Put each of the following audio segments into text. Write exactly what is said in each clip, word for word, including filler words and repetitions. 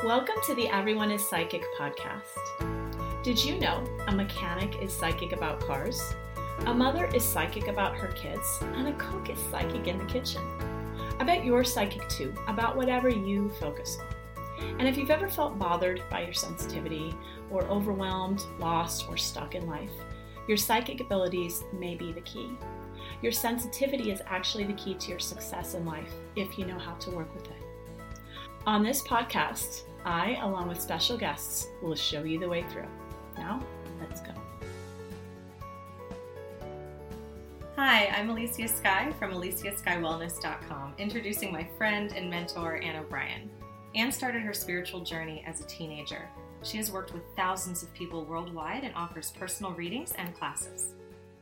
Welcome to the Everyone is Psychic podcast. Did you know a mechanic is psychic about cars? A mother is psychic about her kids, and a cook is psychic in the kitchen. I bet you're psychic too, about whatever you focus on. And if you've ever felt bothered by your sensitivity, or overwhelmed, lost, or stuck in life, your psychic abilities may be the key. Your sensitivity is actually the key to your success in life if you know how to work with it. On this podcast, I, along with special guests, will show you the way through. Now, let's go. Hi, I'm Alicia Skye from alicia skye wellness dot com, introducing my friend and mentor, Ann O'Brien. Ann started her spiritual journey as a teenager. She has worked with thousands of people worldwide and offers personal readings and classes.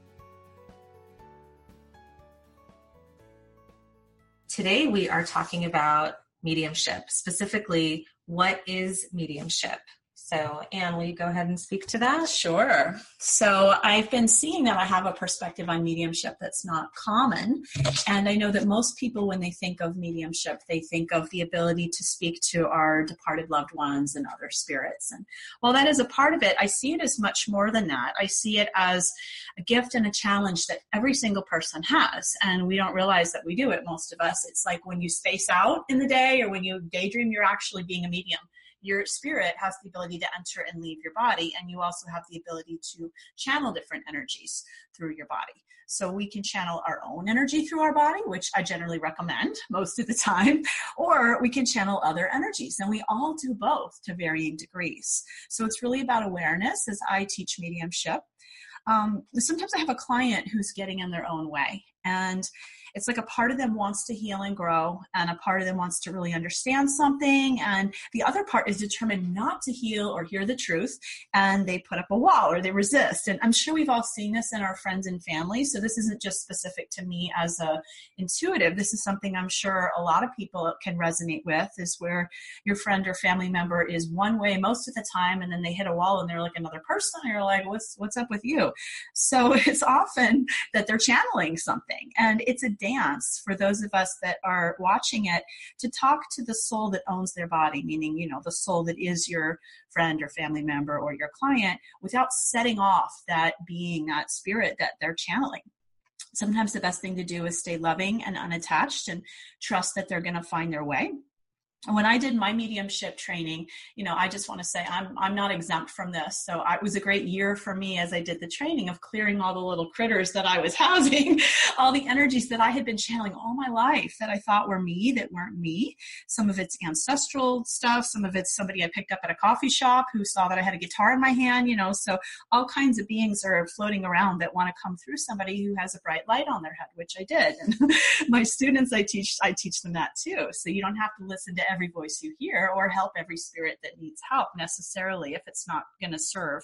Today we are talking about mediumship, specifically what is mediumship? So, Ann, will you go ahead and speak to that? Sure. So I've been seeing that I have a perspective on mediumship that's not common. And I know that most people, when they think of mediumship, they think of the ability to speak to our departed loved ones and other spirits. And while that is a part of it, I see it as much more than that. I see it as a gift and a challenge that every single person has. And we don't realize that we do it, most of us. It's like when you space out in the day or when you daydream, you're actually being a medium. Your spirit has the ability to enter and leave your body, and you also have the ability to channel different energies through your body. So we can channel our own energy through our body, which I generally recommend most of the time, or we can channel other energies, and we all do both to varying degrees. So it's really about awareness as I teach mediumship. Um, sometimes I have a client who's getting in their own way, and it's like a part of them wants to heal and grow, and a part of them wants to really understand something, and the other part is determined not to heal or hear the truth, and they put up a wall or they resist. And I'm sure we've all seen this in our friends and family, so this isn't just specific to me as a intuitive. This is something I'm sure a lot of people can resonate with, is where your friend or family member is one way most of the time, and then they hit a wall and they're like another person, and you're like, what's, what's up with you? So it's often that they're channeling something, and it's a dance for those of us that are watching it to talk to the soul that owns their body, meaning, you know, the soul that is your friend or family member or your client, without setting off that being, that spirit that they're channeling. Sometimes the best thing to do is stay loving and unattached and trust that they're going to find their way. When I did my mediumship training, you know, I just want to say I'm I'm not exempt from this. So I, it was a great year for me as I did the training of clearing all the little critters that I was housing, all the energies that I had been channeling all my life that I thought were me, that weren't me. Some of it's ancestral stuff. Some of it's somebody I picked up at a coffee shop who saw that I had a guitar in my hand, you know, so all kinds of beings are floating around that want to come through somebody who has a bright light on their head, which I did. And my students, I teach, I teach them that too. So you don't have to listen to every voice you hear or help every spirit that needs help necessarily if it's not going to serve.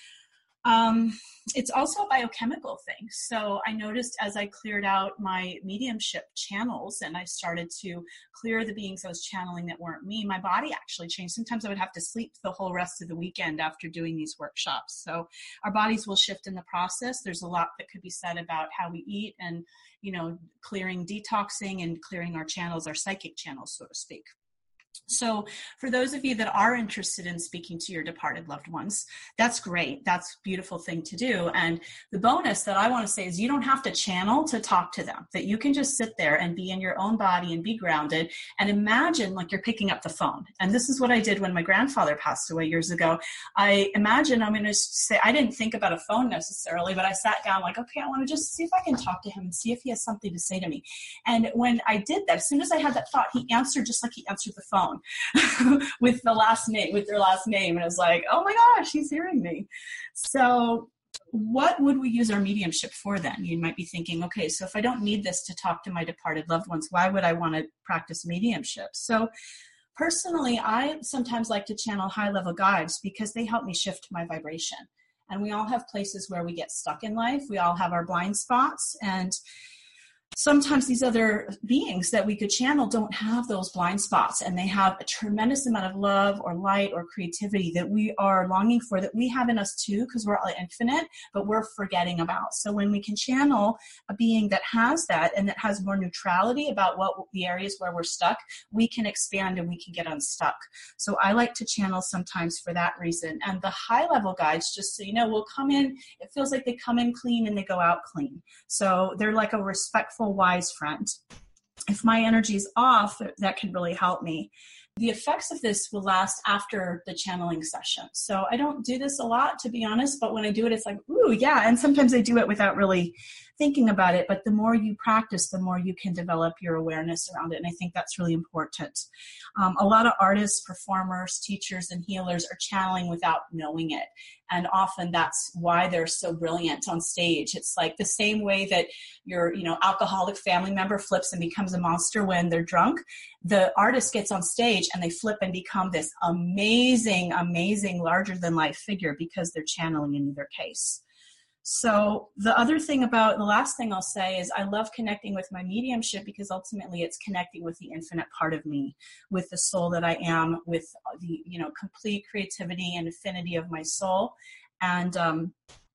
Um, it's also a biochemical thing. So I noticed as I cleared out my mediumship channels and I started to clear the beings I was channeling that weren't me, my body actually changed. Sometimes I would have to sleep the whole rest of the weekend after doing these workshops. So our bodies will shift in the process. There's a lot that could be said about how we eat and, you know, clearing, detoxing and clearing our channels, our psychic channels, so to speak. So for those of you that are interested in speaking to your departed loved ones, that's great. That's a beautiful thing to do. And the bonus that I want to say is you don't have to channel to talk to them, that you can just sit there and be in your own body and be grounded and imagine like you're picking up the phone. And this is what I did when my grandfather passed away years ago. I imagine I'm going to say, I didn't think about a phone necessarily, but I sat down like, okay, I want to just see if I can talk to him and see if he has something to say to me. And when I did that, as soon as I had that thought, he answered just like he answered the phone. with the last name, with their last name. And I was like, oh my gosh, he's hearing me. So what would we use our mediumship for then? You might be thinking, okay, so if I don't need this to talk to my departed loved ones, why would I want to practice mediumship? So personally, I sometimes like to channel high-level guides because they help me shift my vibration. And we all have places where we get stuck in life. We all have our blind spots. And sometimes these other beings that we could channel don't have those blind spots, and they have a tremendous amount of love or light or creativity that we are longing for, that we have in us too, because we're all infinite, but we're forgetting about. So when we can channel a being that has that and that has more neutrality about what the areas where we're stuck, we can expand and we can get unstuck. So I like to channel sometimes for that reason. And the high level guides, just so you know, will come in, it feels like they come in clean and they go out clean. So they're like a respectful, wise friend. If my energy is off, that can really help me. The effects of this will last after the channeling session. So I don't do this a lot, to be honest, but when I do it, it's like, ooh, yeah. And sometimes I do it without really thinking about it. But the more you practice, the more you can develop your awareness around it. And I think that's really important. Um, a lot of artists, performers, teachers, and healers are channeling without knowing it. And often that's why they're so brilliant on stage. It's like the same way that your, you know, alcoholic family member flips and becomes a monster when they're drunk. The artist gets on stage and they flip and become this amazing, amazing, larger than life figure because they're channeling in either case. So the other thing about, the last thing I'll say is I love connecting with my mediumship because ultimately it's connecting with the infinite part of me, with the soul that I am, with the, you know, complete creativity and affinity of my soul. And um,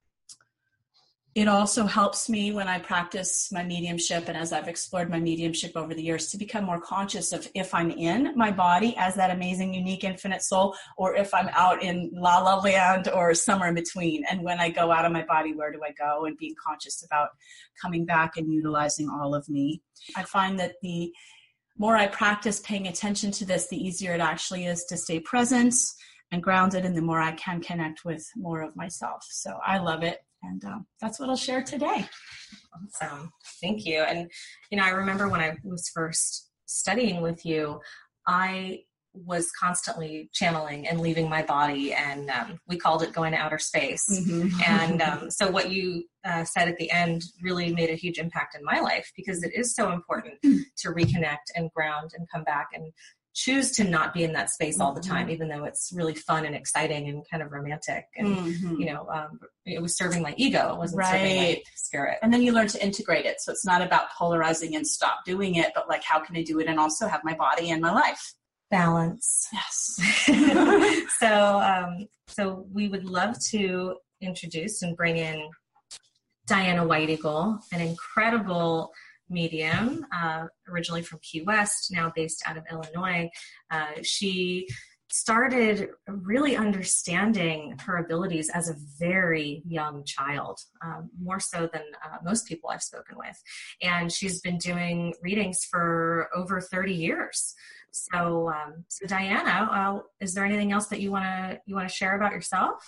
it also helps me when I practice my mediumship, and as I've explored my mediumship over the years, to become more conscious of if I'm in my body as that amazing, unique, infinite soul, or if I'm out in la la land or somewhere in between. And when I go out of my body, where do I go? And being conscious about coming back and utilizing all of me. I find that the more I practice paying attention to this, the easier it actually is to stay present and grounded, and the more I can connect with more of myself. So I love it. And um, that's what I'll share today. Awesome. Thank you. And, you know, I remember when I was first studying with you, I was constantly channeling and leaving my body, and um, we called it going to outer space. Mm-hmm. And um, so what you uh, said at the end really made a huge impact in my life, because it is so important to reconnect and ground and come back and choose to not be in that space all the time, even though it's really fun and exciting and kind of romantic. And, mm-hmm. you know, um, it was serving my ego. It wasn't right. serving my spirit. And then you learn to integrate it. So it's not about polarizing and stop doing it, but like, how can I do it and also have my body and my life? Balance. Yes. so, um, so we would love to introduce and bring in Diana White Eagle, an incredible medium, uh, originally from Key West, now based out of Illinois. Uh, she started really understanding her abilities as a very young child, um, more so than uh, most people I've spoken with. And she's been doing readings for over thirty years. So, um, so Diana, uh, is there anything else that you want to you want to share about yourself?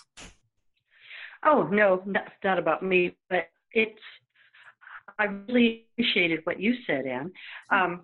Oh, no, that's not about me, but it's, I really appreciated what you said, Anne. Um,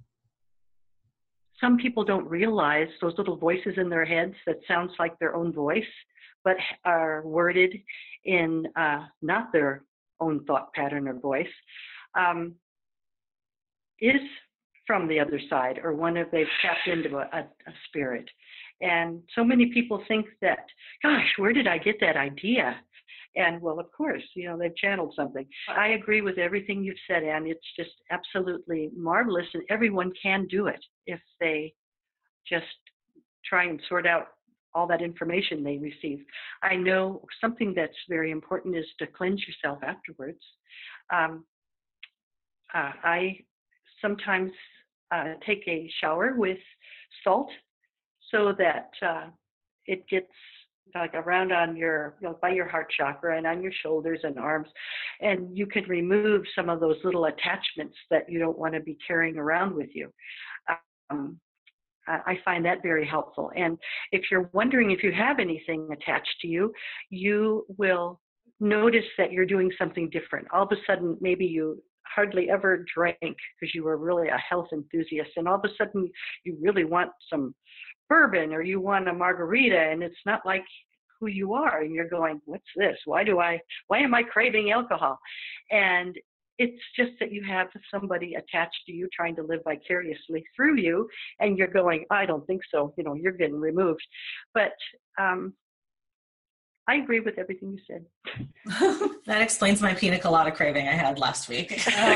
some people don't realize those little voices in their heads that sounds like their own voice, but are worded in uh, not their own thought pattern or voice, um, is from the other side, or one of they've tapped into a, a, a spirit. And so many people think that, gosh, where did I get that idea? And well, of course, you know, they've channeled something. I agree with everything you've said, Anne. It's just absolutely marvelous, and everyone can do it if they just try and sort out all that information they receive. I know something that's very important is to cleanse yourself afterwards. Um, uh, I sometimes uh, take a shower with salt so that uh, it gets like around on your, you know, by your heart chakra and on your shoulders and arms, and you can remove some of those little attachments that you don't want to be carrying around with you. Um, I find that very helpful. And if you're wondering if you have anything attached to you, you will notice that you're doing something different. All of a sudden, maybe you hardly ever drank because you were really a health enthusiast, and all of a sudden you really want some bourbon or you want a margarita, and it's not like who you are, and you're going, what's this? Why do I, why am I craving alcohol? And it's just that you have somebody attached to you trying to live vicariously through you, and you're going, I don't think so. You know, you're getting removed. But um, I agree with everything you said. That explains my pina colada craving I had last week.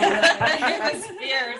It was fierce.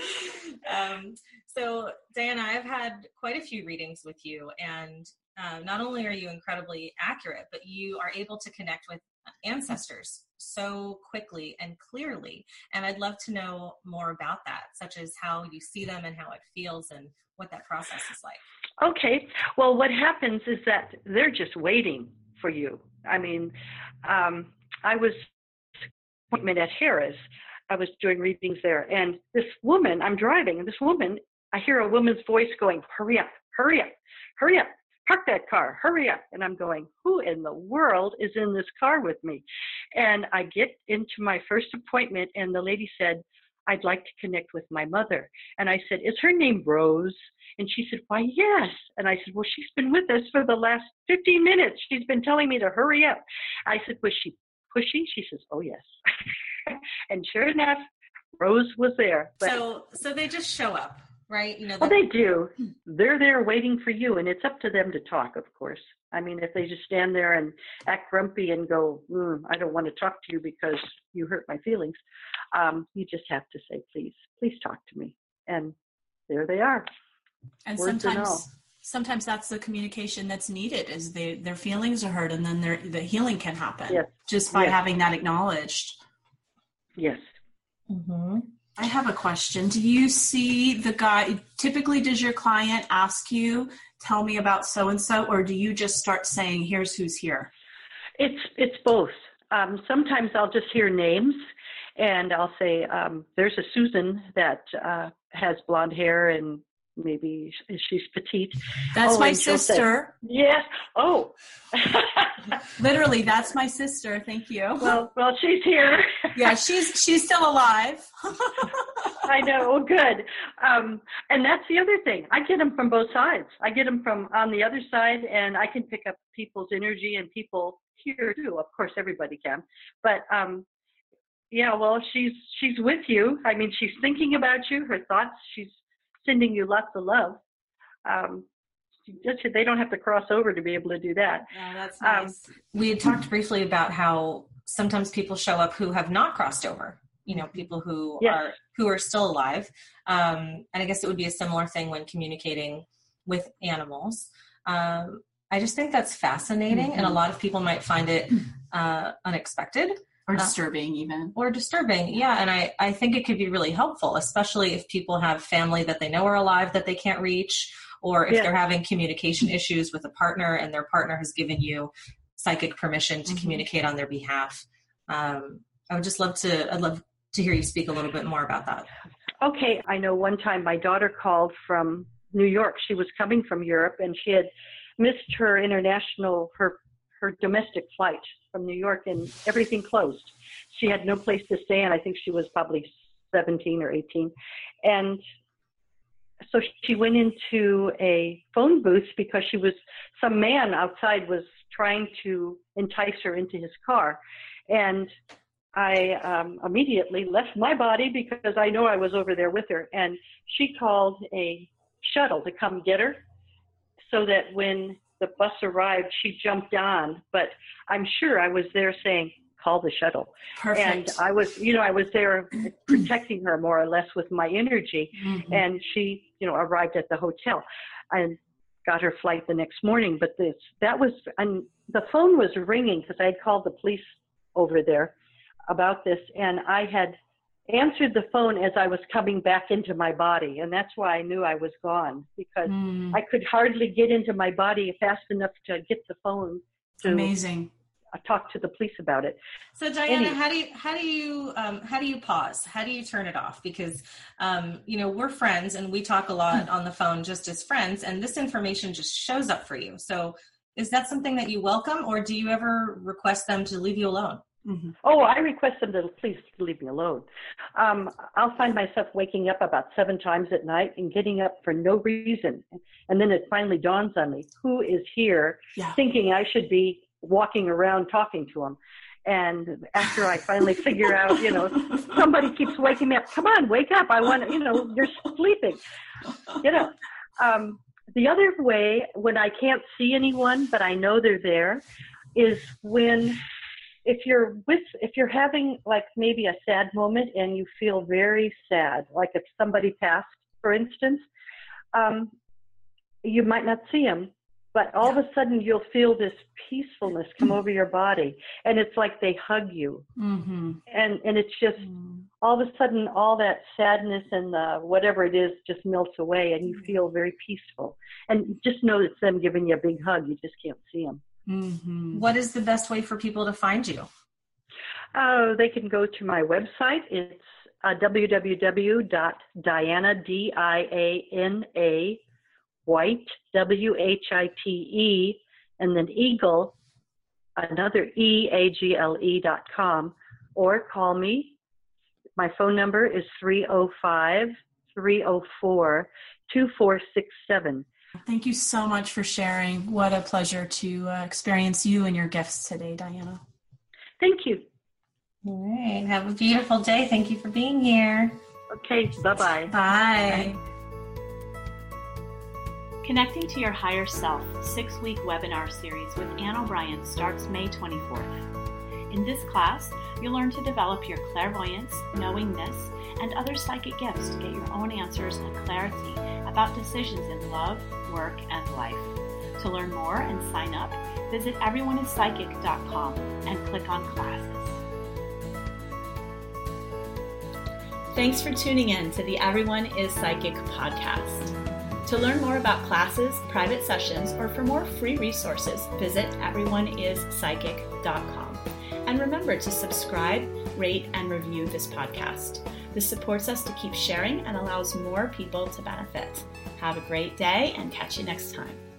Um, so, Diana, I've had quite a few readings with you, and uh, not only are you incredibly accurate, but you are able to connect with ancestors so quickly and clearly. And I'd love to know more about that, such as how you see them and how it feels and what that process is like. Okay. Well, what happens is that they're just waiting for you. I mean, um, I was appointment at Harris. I was doing readings there, and this woman, I'm driving, and this woman, I hear a woman's voice going, hurry up, hurry up, hurry up, park that car, hurry up. And I'm going, who in the world is in this car with me? And I get into my first appointment, and the lady said, I'd like to connect with my mother. And I said, is her name Rose? And she said, why, yes. And I said, well, she's been with us for the last fifteen minutes. She's been telling me to hurry up. I said, was she pushy? She says, oh, yes. And sure enough, Rose was there. But, so so they just show up, right? You know. Well, they do. They're there waiting for you, and it's up to them to talk, of course. I mean, if they just stand there and act grumpy and go, mm, I don't want to talk to you because you hurt my feelings, um, you just have to say, please, please talk to me. And there they are. And Words sometimes sometimes that's the communication that's needed, is they, their feelings are hurt, and then their, the healing can happen yes. just by yes. having that acknowledged. Yes. Mm-hmm. I have a question. Do you see the guy, typically does your client ask you, tell me about so-and-so, or do you just start saying, here's who's here? It's it's both. Um, sometimes I'll just hear names, and I'll say, um, there's a Susan that uh, has blonde hair, and maybe she's petite. That's oh, my sister. Say, yes. Oh. Literally, that's my sister. Thank you. Well, well, she's here. Yeah, she's she's still alive. I know. Well, good. Um, and that's the other thing. I get them from both sides. I get them from on the other side, and I can pick up people's energy, and people here too. Of course, everybody can. But um, yeah, well, she's she's with you. I mean, she's thinking about you. Her thoughts. She's sending you lots of love. Um, just, they don't have to cross over to be able to do that. Oh, that's nice. Um, we had talked briefly about how sometimes people show up who have not crossed over, you know, people who yes. are who are still alive. Um, and I guess it would be a similar thing when communicating with animals. Um, I just think that's fascinating. Mm-hmm. And a lot of people might find it uh, unexpected. Or disturbing uh, even. Or disturbing, yeah. And I, I think it could be really helpful, especially if people have family that they know are alive that they can't reach, or if yeah. they're having communication issues with a partner and their partner has given you psychic permission to mm-hmm. communicate on their behalf. Um, I would just love to, I'd love to hear you speak a little bit more about that. Okay. I know one time my daughter called from New York. She was coming from Europe, and she had missed her international, her her domestic flight from New York, and everything closed. She had no place to stay, and I think she was probably seventeen or eighteen. And so she went into a phone booth because she was, some man outside was trying to entice her into his car. And I um, immediately left my body because I know I was over there with her. And she called a shuttle to come get her, so that when the bus arrived, she jumped on, but I'm sure I was there saying, call the shuttle. Perfect. And I was, you know, I was there protecting her more or less with my energy. Mm-hmm. And she, you know, arrived at the hotel and got her flight the next morning. But this, that was, and the phone was ringing because I had called the police over there about this. And I had answered the phone as I was coming back into my body. And that's why I knew I was gone, because mm. I could hardly get into my body fast enough to get the phone to Amazing. talk to the police about it. So Diana, Any, how do you, how do you, um, how do you pause? How do you turn it off? Because, um, you know, we're friends and we talk a lot on the phone just as friends, and this information just shows up for you. So is that something that you welcome, or do you ever request them to leave you alone? Mm-hmm. Oh, I request them to please leave me alone. Um, I'll find myself waking up about seven times at night and getting up for no reason. And then it finally dawns on me, who is here yeah. thinking I should be walking around talking to them? And after I finally figure out, you know, somebody keeps waking me up. Come on, wake up. I want to, you know, you're sleeping. Get up. Um, the other way, when I can't see anyone, but I know they're there, is when if you're with if you're having like maybe a sad moment and you feel very sad, like if somebody passed, for instance, um, you might not see them, but all of a sudden you'll feel this peacefulness come over your body, and it's like they hug you, mm-hmm. and and it's just mm-hmm. all of a sudden all that sadness and the whatever it is just melts away, and you feel very peaceful. And just know it's them giving you a big hug. You just can't see them. Mm-hmm. What is the best way for people to find you? Uh, they can go to my website. It's uh, w w w dot diana, D I A N A, White, W H I T E, and then Eagle, another E, A G L E dot com, or call me. My phone number is three oh five, three oh four, two four six seven. Thank you so much for sharing. What a pleasure to uh, experience you and your gifts today, Diana. Thank you. All right. Have a beautiful day. Thank you for being here. Okay. Bye-bye. Bye. Connecting to Your Higher Self six-week webinar series with Ann O'Brien starts May twenty-fourth. In this class, you'll learn to develop your clairvoyance, knowingness, and other psychic gifts to get your own answers and clarity about decisions in love, work, and life. To learn more and sign up, visit everyone is psychic dot com and click on classes. Thanks for tuning in to the Everyone is Psychic podcast. To learn more about classes, private sessions, or for more free resources, visit everyone is psychic dot com. And remember to subscribe, rate, and review this podcast. This supports us to keep sharing and allows more people to benefit. Have a great day and catch you next time.